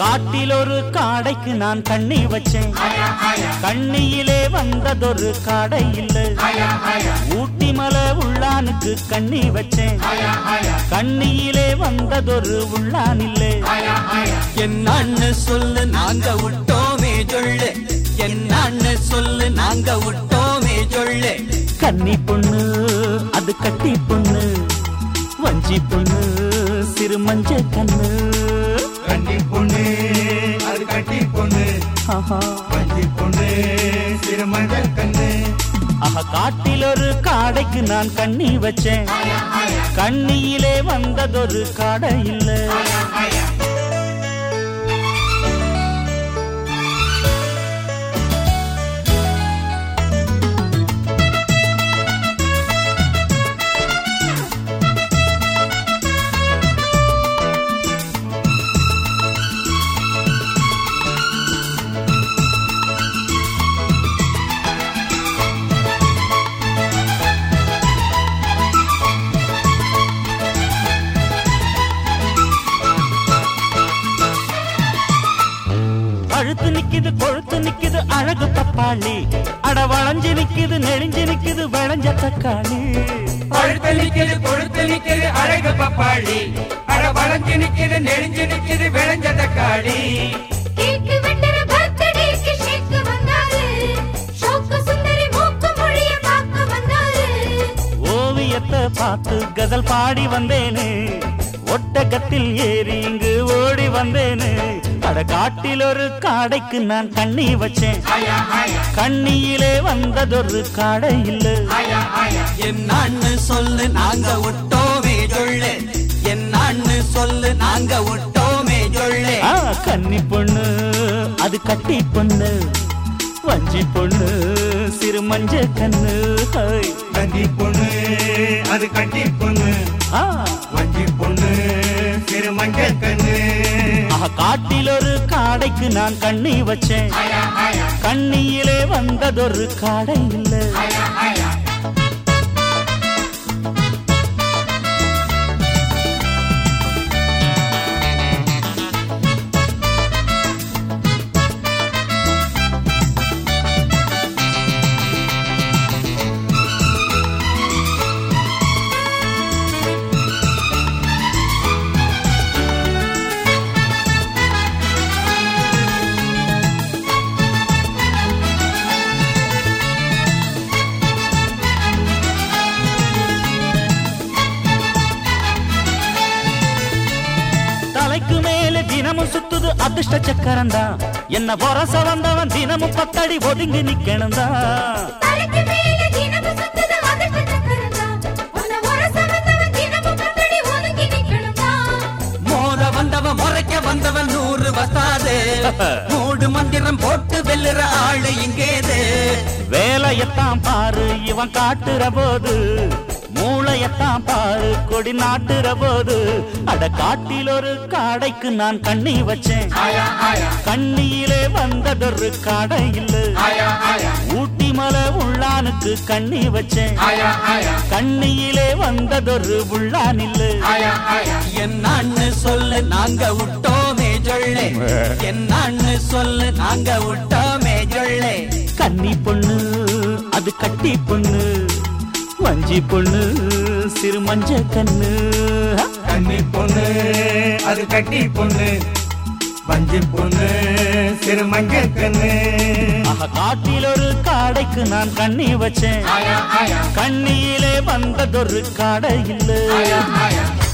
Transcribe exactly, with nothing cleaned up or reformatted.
காட்டில் ஒரு காடைக்கு நான் கண்ணி வச்சேன். கண்ணியிலே வந்ததொரு காடை இல்லை. ஊட்டி மலை உள்ளானுக்கு கண்ணி வச்சேன். கண்ணியிலே வந்ததொரு உள்ளான் இல்லை. என்னன்னு சொல்லு நாங்க விட்டோமே சொல்லு, என்னன்னு சொல்லு நாங்க விட்டோமே சொல்லு. கன்னி பொண்ணு அது கட்டி பொண்ணு, வஞ்சி பொண்ணு சிறு மஞ்ச கண்ணு. கன்னி பொண்ணு அது கட்டி பொண்ணு, வஞ்சி பொண்ணு சிறு மஞ்ச கண்ணு. ஆஹா, காட்டில் ஒரு காடைக்கு நான் கண்ணி வச்சேன். கண்ணியிலே வந்ததொரு காடை இல்லை. அழுத்து நிக்குது கொழுத்து நிக்குது அழகு பப்பாளி, அட வளைஞ்சு நிக்குது நெளிஞ்சு நிக்குது விளைஞ்ச தக்காளி. அழுத்து நிக்குது கொழுத்து நிக்குது அழகு பப்பாளி, அட வளைஞ்சு நிக்குது நெளிஞ்சு நிக்குது விளைஞ்ச தக்காளி. கேக்கு வெட்டற பர்த்டேக்கு ஷேக் வந்தாரு, ஷோக்கு சுந்தரி மூக்கு மொழிய பார்க்க வந்தாரு. ஓவியத்தை பார்த்து கதல் பாடி வந்தேனே, ஒட்டகத்தில் ஏறி இங்கு ஓடி வந்தேனே. அட காட்டில் ஒரு காடைக்கு நான் கண்ணி வச்சேன். கண்ணியிலே வந்ததொரு காடை இல்லை. என்னன்னு சொல்லு நாங்க விட்டோமே சொல்லு, என்னன்னு சொல்லு நாங்க விட்டோமே சொல்லு. கன்னி பொண்ணு அது கட்டி பொண்ணு, வஞ்சி பொண்ணு சிறு மஞ்ச கண்ணு. கன்னி பொண்ணு அது கட்டி பொண்ணு, வஞ்சி பொண்ணு சிறு மஞ்ச கண்ணு. காட்டில் ஒரு காடைக்கு நான் கண்ணி வச்சேன். கண்ணியிலே வந்ததொரு காடை இல்லை. தலைக்கு மேல தினமும் சுத்துது அதிர்ஷ்ட சக்கரம் தான். என்ன பொரச வந்தவன் தினமும் பத்தடி ஒதுங்கி நிக்கணும் தான். தலைக்கு மேல தினமும் சுத்துது அதிர்ஷ்ட சக்கரம் தான். உன்னை முரச வந்தவன் தினமும் பத்தடி ஒதுங்கி நிக்கணும் தான். மோத வந்தவன் முறைக்க வந்தவன் நூறு வசாது, மூடு மந்திரம் போட்டு வெல்லுற ஆளு இங்கேது. வேலையத்தான் பாரு இவன் காட்டுற போது, மூளையத்தான் பாரு கொடி நாட்டுற போது. அட காட்டில் ஒரு காடைக்கு நான் கண்ணி வச்சேன். கண்ணியிலே வந்ததொரு காடை இல்லை. ஊட்டி மலை உள்ளானுக்கு கண்ணி வச்சேன். கண்ணியிலே வந்ததொரு உள்ளான் இல்லை. என்னன்னு சொல்லு நாங்க விட்டோமே சொல்லு, என்னன்னு சொல்லு நாங்க விட்டோமே சொல்லு. கன்னி பொண்ணு அது கட்டி பொண்ணு, வஞ்சி பொண்ணு சிறு மஞ்ச கண்ணு. கன்னி பொண்ணு அது கட்டி பொண்ணு, வஞ்சி பொண்ணு சிறு மஞ்ச கண்ணு. காட்டில் ஒரு காடைக்கு நான் கண்ணி வச்சேன். கண்ணியிலே வந்ததொரு காடை இல்லை.